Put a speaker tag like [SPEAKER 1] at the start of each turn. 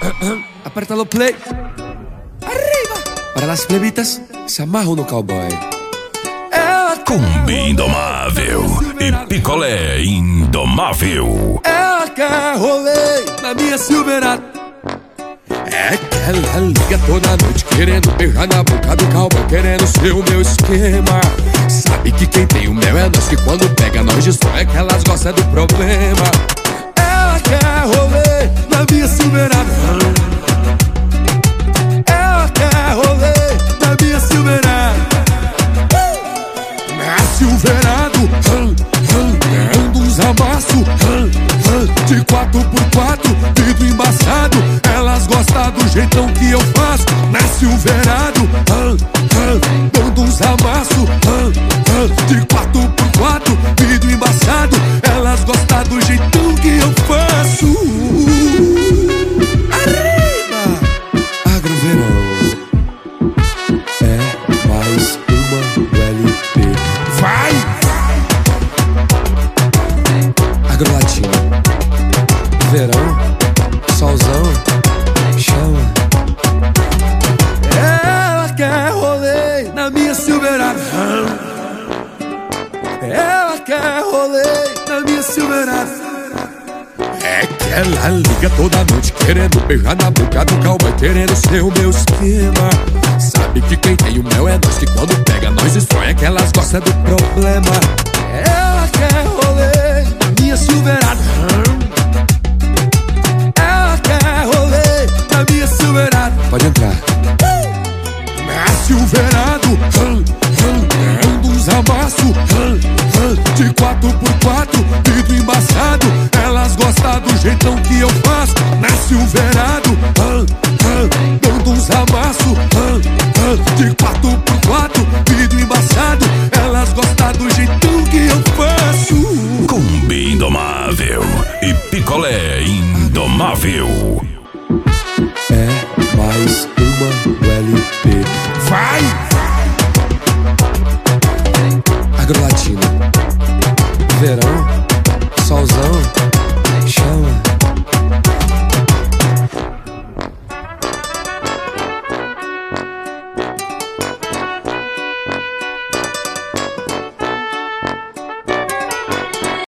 [SPEAKER 1] Aperta no play. Arriba. Para las plebitas, se amarram no cowboy.
[SPEAKER 2] Combi indomável e picolé indomável.
[SPEAKER 1] Ela quer rolê na minha Silverado. É que ela liga toda noite querendo beijar na boca do cowboy, querendo ser o meu esquema. Sabe que quem tem o mel é nós, que quando pega nós destrói, é que elas gostam do problema. Ela quer rolê na minha Silverado. Ela quer rolê na minha Silverado. Na Silverado, dando uns amassos de 4x4, vidro embaçado. Elas gostam do jeitão que eu faço. Na Silverado, dando uns amassos de 4x4, vidro embaçado. Elas gostam do jeitão que eu faço. Arriba! Agroverão é mais uma LP. Vai! Agrolatina. Verão, solzão, chama. Ela quer rolê na minha Silverado. Ela quer rolê na minha Silverado. É que ela liga toda noite querendo beijar na boca do cowboy, querendo ser o meu esquema. Sabe que quem tem o mel é nós, que quando pega nós destrói, é que elas gostam do problema. Ela quer rolê na minha Silverado. Ela quer rolê na minha Silverado. Pode entrar. Na Silverado, dando uns amassos de 4x4, vidro embaçado. Elas gostam do jeitão que eu faço. Na Silverado, dando uns amassos de 4x4, vidro embaçado. Elas gostam do jeitão que eu faço.
[SPEAKER 2] Combi indomável e picolé indomável.